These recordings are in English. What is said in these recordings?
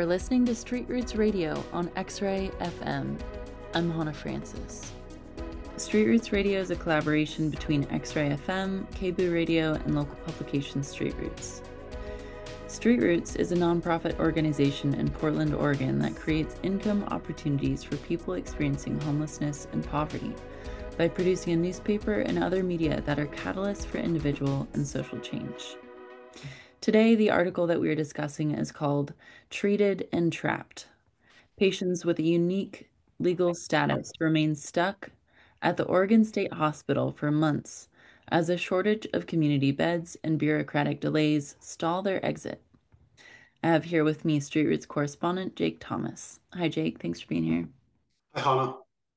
are listening to Street Roots Radio on X-Ray FM. I'm Hannah Francis. Street Roots Radio is a collaboration between X-Ray FM, KBOO Radio, and local publication Street Roots. Street Roots is a nonprofit organization in Portland, Oregon that creates income opportunities for people experiencing homelessness and poverty by producing a newspaper and other media that are catalysts for individual and social change. Today, the article that we are discussing is called Treated and Trapped. Patients with a unique legal status remain stuck at the Oregon State Hospital for months as a shortage of community beds and bureaucratic delays stall their exit. I have here with me Street Roots correspondent Jake Thomas. Hi, Jake. Thanks for being here. Hi, Hannah.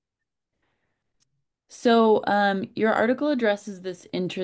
So, your article addresses this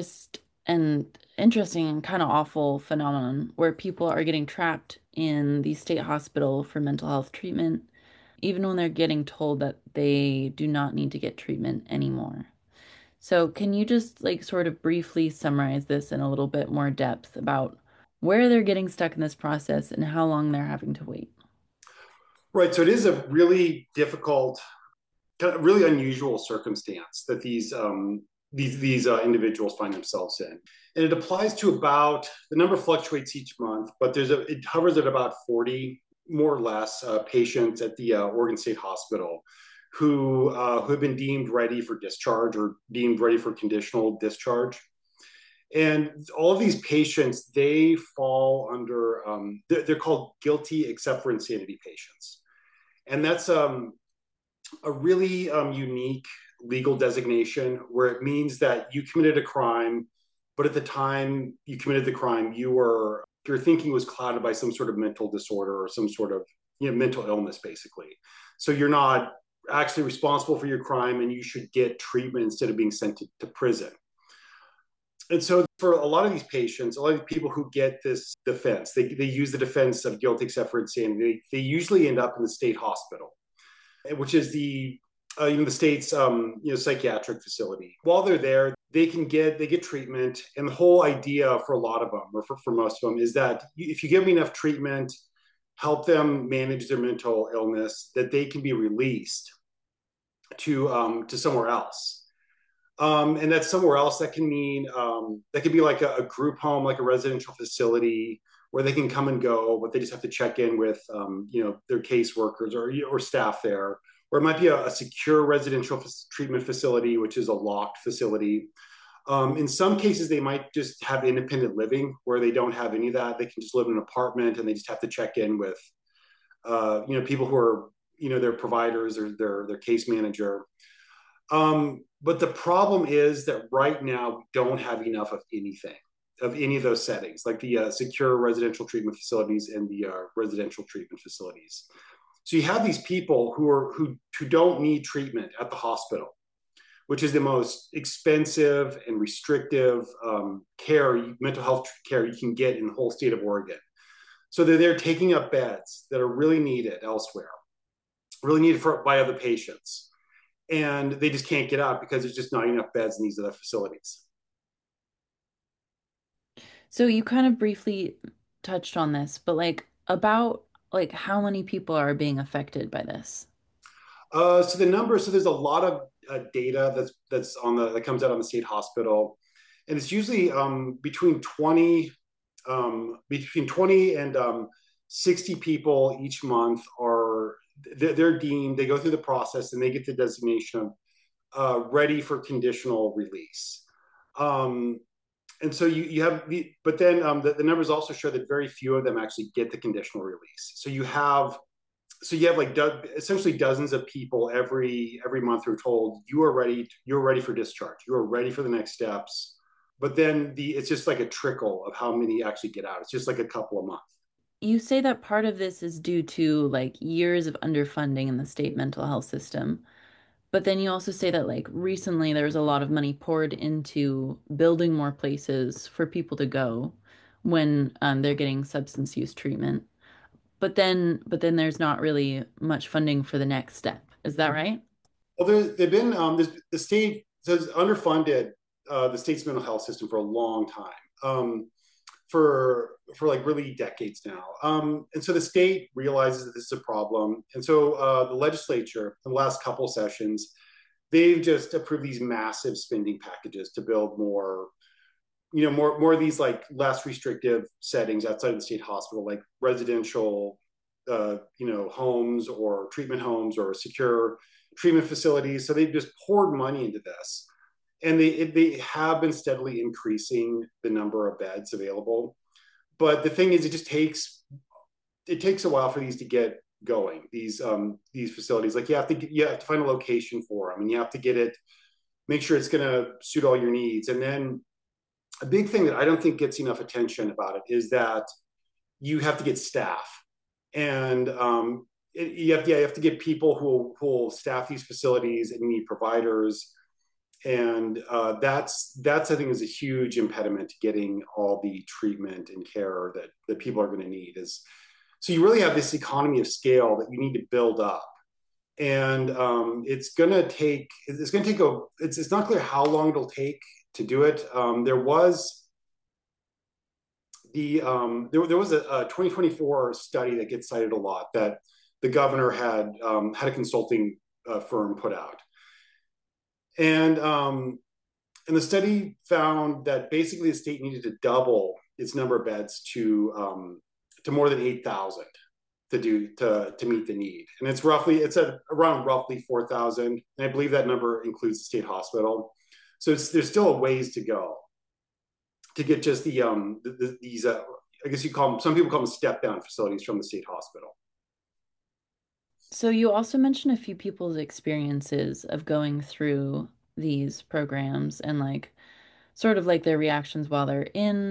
interesting and kind of awful phenomenon where people are getting trapped in the state hospital for mental health treatment, even when they're getting told that they do not need to get treatment anymore. So, can you just sort of briefly summarize this in a little bit more depth about where they're getting stuck in this process and how long they're having to wait? Right. So it is a really difficult, kind of really unusual circumstance that these individuals find themselves in, and it applies to about the number fluctuates each month, but it hovers at about 40 more or less patients at the Oregon State Hospital who have been deemed ready for discharge or deemed ready for conditional discharge. And all of these patients, they fall under, they're called guilty except for insanity patients. And that's a really unique legal designation where it means that you committed a crime, but at the time you committed the crime, your thinking was clouded by some sort of mental disorder or some sort of mental illness, basically. So you're not actually responsible for your crime, and you should get treatment instead of being sent to prison. And so for a lot of these patients, a lot of people who get this defense, they use the defense of guilt except for insanity. They usually end up in the state hospital, which is the state's psychiatric facility. While they're there, they get treatment, and the whole idea for a lot of them, or for most of them, is that if you give them enough treatment, help them manage their mental illness, that they can be released to somewhere else. And that's somewhere else that can mean that could be like a group home, like a residential facility where they can come and go, but they just have to check in with their caseworkers or staff there. Or it might be a secure residential treatment facility, which is a locked facility. In some cases, they might just have independent living where they don't have any of that. They can just live in an apartment, and they just have to check in with people who are their providers or their case manager. But the problem is that right now we don't have enough of anything, of any of those settings, like the secure residential treatment facilities and the residential treatment facilities. So you have these people who don't need treatment at the hospital, which is the most expensive and restrictive mental health care you can get in the whole state of Oregon. So they're there taking up beds that are really needed elsewhere, really needed by other patients. And they just can't get out because there's just not enough beds in these other facilities. So you kind of briefly touched on this, but about how many people are being affected by this? So there's a lot of data that comes out on the state hospital, and it's usually between 20 and 60 people each month they're deemed, they go through the process and they get the designation of ready for conditional release. And so you have but then the numbers also show that very few of them actually get the conditional release. So you have essentially dozens of people every month who are told you're ready for discharge, you are ready for the next steps. But then it's just like a trickle of how many actually get out. It's just like a couple a month. You say that part of this is due to years of underfunding in the state mental health system. But then you also say that recently there's a lot of money poured into building more places for people to go when they're getting substance use treatment. But then there's not really much funding for the next step. Is that right? Well, they've been the state has underfunded the state's mental health system for a long time. For like really decades now. And so the state realizes that this is a problem. And so the legislature, in the last couple sessions, they've just approved these massive spending packages to build more, more of these like less restrictive settings outside of the state hospital, like residential, homes or treatment homes or secure treatment facilities. So they've just poured money into this, and they have been steadily increasing the number of beds available. But the thing is, it takes a while for these to get going. These facilities, like you have to find a location for them, and you have to get it, make sure it's going to suit all your needs. And then a big thing that I don't think gets enough attention about it is that you have to get staff, and you have to get people who will staff these facilities, and you need providers. And that's I think is a huge impediment to getting all the treatment and care that people are going to need. Is so you really have this economy of scale that you need to build up, and it's not clear how long it'll take to do it. There was a 2024 study that gets cited a lot that the governor had a consulting firm put out. And the study found that basically the state needed to double its number of beds to more than 8,000 to meet the need. And it's at around roughly 4,000, and I believe that number includes the state hospital. So there's still a ways to go to get just these I guess some people call them step down facilities from the state hospital. So you also mentioned a few people's experiences of going through these programs and like sort of like their reactions while they're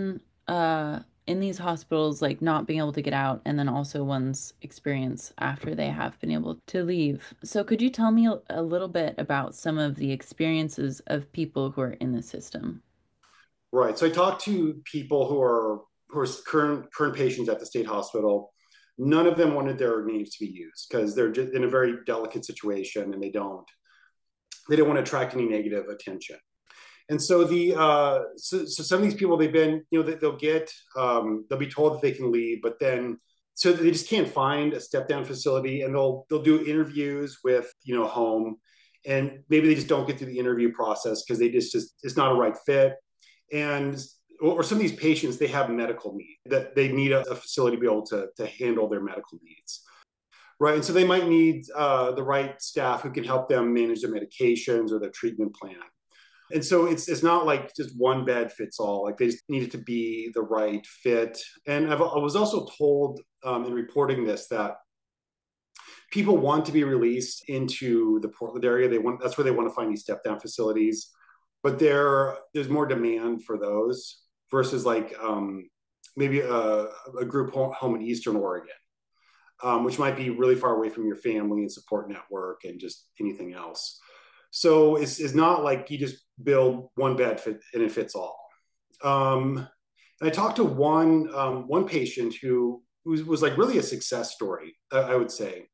in these hospitals, like not being able to get out, and then also one's experience after they have been able to leave. So could you tell me a little bit about some of the experiences of people who are in the system? Right. So I talked to people who are current patients at the state hospital. None of them wanted their names to be used because they're just in a very delicate situation, and they don't want to attract any negative attention. And so so some of these people, they've been, they'll be told that they can leave, but then so they just can't find a step down facility, and they'll do interviews with home, and maybe they just don't get through the interview process because they just it's not a right fit. And or some of these patients, they have medical need that they need a facility to be able to handle their medical needs. Right. And so they might need the right staff who can help them manage their medications or their treatment plan. And so it's not like just one bed fits all. Like they just need it to be the right fit. And I was also told in reporting this that people want to be released into the Portland area. That's where they want to find these step down facilities. But there's more demand for those versus like maybe a group home in Eastern Oregon, which might be really far away from your family and support network and just anything else. So it's not like you just build one bed and it fits all. And I talked to one patient who was like really a success story, I would say,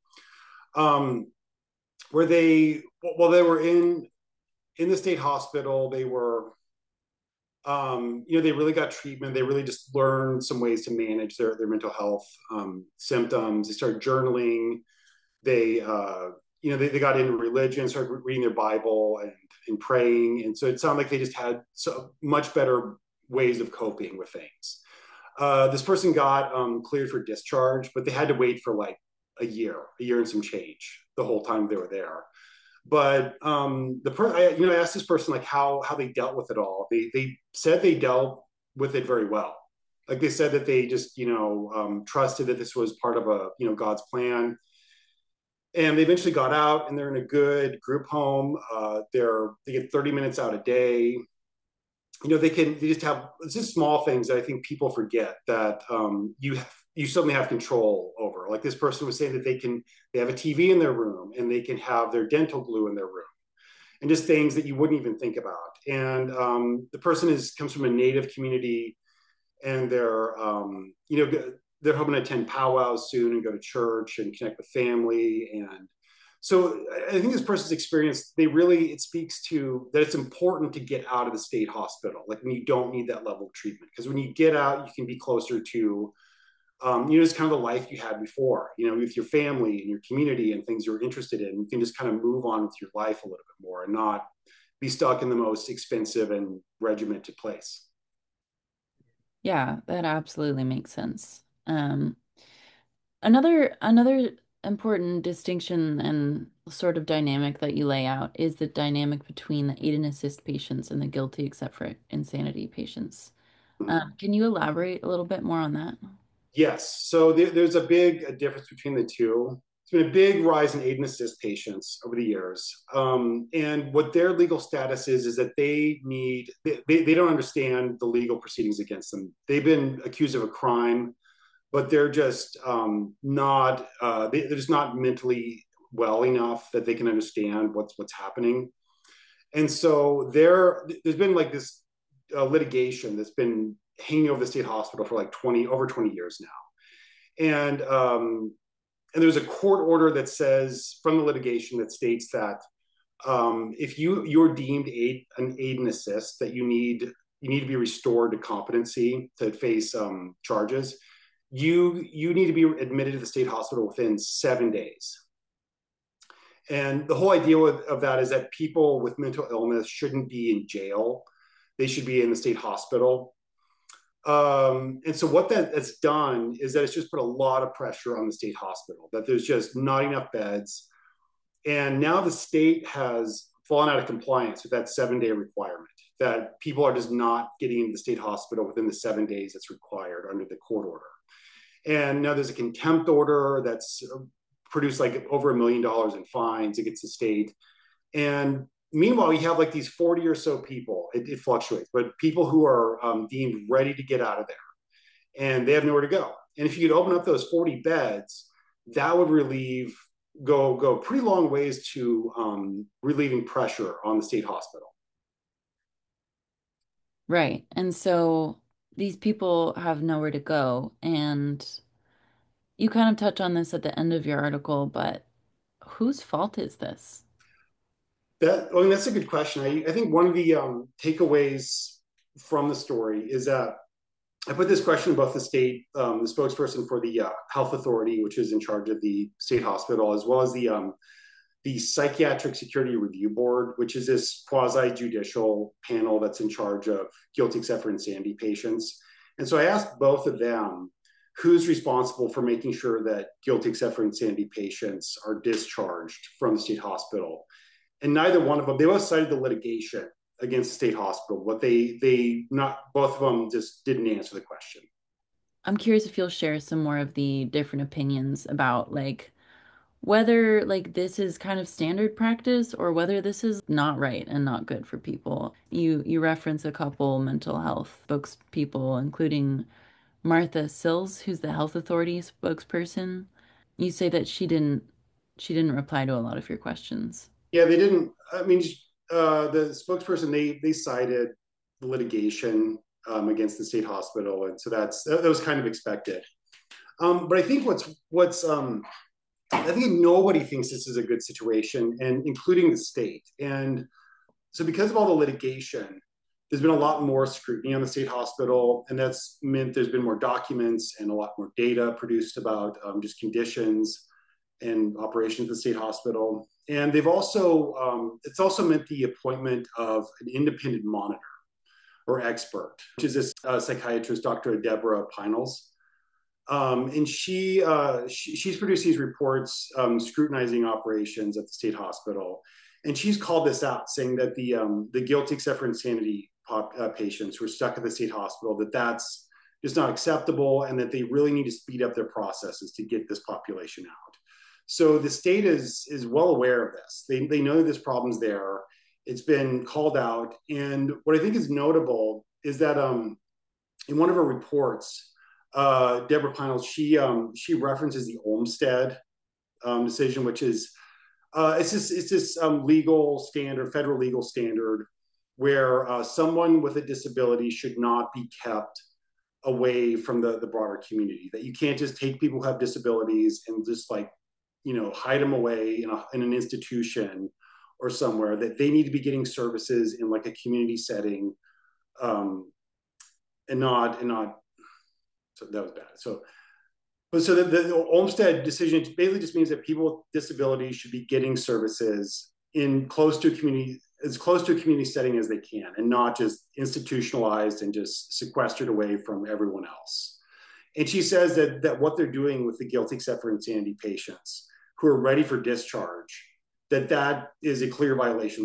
where while they were in the state hospital, they were, they really got treatment. They really just learned some ways to manage their mental health symptoms. They started journaling. They got into religion, started reading their Bible and praying. And so it sounded like they just had so much better ways of coping with things. This person got cleared for discharge, but they had to wait for like a year and some change the whole time they were there. But I asked this person like how they dealt with it all. They said they dealt with it very well. Like they said that they just trusted that this was part of God's plan. And they eventually got out, and they're in a good group home. They get 30 minutes out a day. They just have, it's just small things that I think people forget that you suddenly have control over. Like this person was saying that they have a TV in their room, and they can have their dental glue in their room, and just things that you wouldn't even think about. And the person comes from a Native community, and they're hoping to attend powwows soon and go to church and connect with family. And So I think this person's experience, it speaks to that it's important to get out of the state hospital, like when you don't need that level of treatment. Because when you get out, you can be closer to, it's kind of the life you had before, with your family and your community and things you're interested in. You can just kind of move on with your life a little bit more and not be stuck in the most expensive and regimented place. Yeah, that absolutely makes sense. Another important distinction and sort of dynamic that you lay out is the dynamic between the aid and assist patients and the guilty except for insanity patients. Mhm. Can you elaborate a little bit more on that? Yes. So there's a big difference between the two. There's been a big rise in aid and assist patients over the years. And what their legal status is that they don't understand the legal proceedings against them. They've been accused of a crime, but they're just they're just not mentally well enough that they can understand what's happening. And so there's been like this litigation that's been hanging over the state hospital for like over 20 years now. And there's a court order that says from the litigation that states that if you're deemed an aid and assist, that you need to be restored to competency to face charges. You need to be admitted to the state hospital within 7 days. And the whole idea of that is that people with mental illness shouldn't be in jail. They should be in the state hospital. And so what that's done is that it's just put a lot of pressure on the state hospital, that there's just not enough beds. And now the state has fallen out of compliance with that 7 day requirement, that people are just not getting into the state hospital within the 7 days that's required under the court order. And now there's a contempt order that's produced like over $1 million in fines against the state. And meanwhile, we have like these 40 or so people, it fluctuates, but people who are deemed ready to get out of there and they have nowhere to go. And if you could open up those 40 beds, that would go pretty long ways to relieving pressure on the state hospital. Right. And so these people have nowhere to go. And you kind of touch on this at the end of your article, but whose fault is this? That's a good question. I think one of the takeaways from the story is that I put this question about the spokesperson for the health authority, which is in charge of the state hospital, as well as the Psychiatric Security Review Board, which is this quasi-judicial panel that's in charge of guilty except for insanity patients. And so I asked both of them who's responsible for making sure that guilty except for insanity patients are discharged from the state hospital. And neither one of them, they both cited the litigation against the state hospital, but they not both of them just didn't answer the question. I'm curious if you'll share some more of the different opinions about like whether like this is kind of standard practice or whether this is not right and not good for people. You reference a couple mental health spokespeople, including Martha Sills, who's the health authority spokesperson. You say that she didn't reply to a lot of your questions. Yeah, they didn't. I mean, the spokesperson they cited the litigation against the state hospital, and so that was kind of expected. But I think I think nobody thinks this is a good situation, and including the state. And so, because of all the litigation, there's been a lot more scrutiny on the state hospital, and that's meant there's been more documents and a lot more data produced about just conditions and operations of the state hospital. And it's also meant the appointment of an independent monitor or expert, which is this psychiatrist, Dr. Deborah Pines. And she's produced these reports scrutinizing operations at the state hospital. And she's called this out, saying that the guilty except for insanity patients who are stuck at the state hospital, that's just not acceptable, and that they really need to speed up their processes to get this population out. So the state is well aware of this. They know this problem's there. It's been called out. And what I think is notable is that in one of her reports, Deborah Pines, she references the Olmstead decision, which is it's this legal standard, federal legal standard, where someone with a disability should not be kept away from the broader community. That you can't just take people who have disabilities and just like hide them away in an institution or somewhere, that they need to be getting services in like a community setting, and not. So that was bad. So the Olmsted decision basically just means that people with disabilities should be getting services in close to a community, as close to a community setting as they can, and not just institutionalized and just sequestered away from everyone else. And she says that what they're doing with the guilty except for insanity patients who are ready for discharge, that is a clear violation of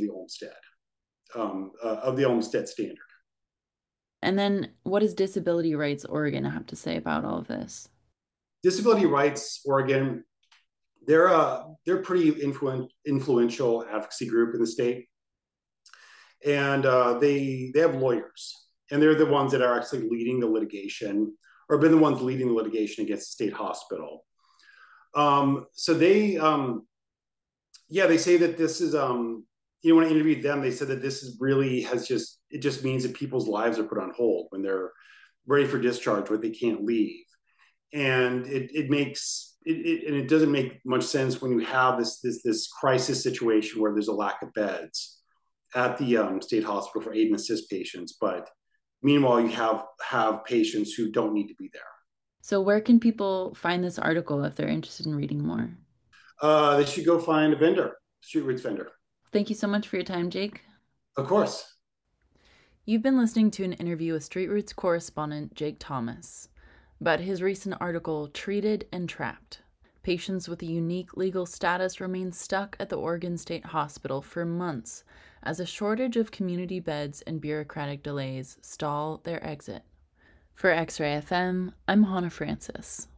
the Olmsted standard. And then what does Disability Rights Oregon have to say about all of this? Disability Rights Oregon, they're pretty influential advocacy group in the state, and they have lawyers, and they're the ones that are actually leading the litigation, or been the ones leading the litigation against the state hospital. So they say that this is when I interviewed them, they said that this is really it just means that people's lives are put on hold when they're ready for discharge, where they can't leave. And it doesn't make much sense when you have this crisis situation where there's a lack of beds at the state hospital for aid and assist patients, but meanwhile you have patients who don't need to be there. So where can people find this article if they're interested in reading more? They should go find a vendor, Street Roots vendor. Thank you so much for your time, Jake. Of course. You've been listening to an interview with Street Roots correspondent Jake Thomas about his recent article, Treated and Trapped. Patients with a unique legal status remain stuck at the Oregon State Hospital for months as a shortage of community beds and bureaucratic delays stall their exit. For X-Ray FM, I'm Hannah Francis.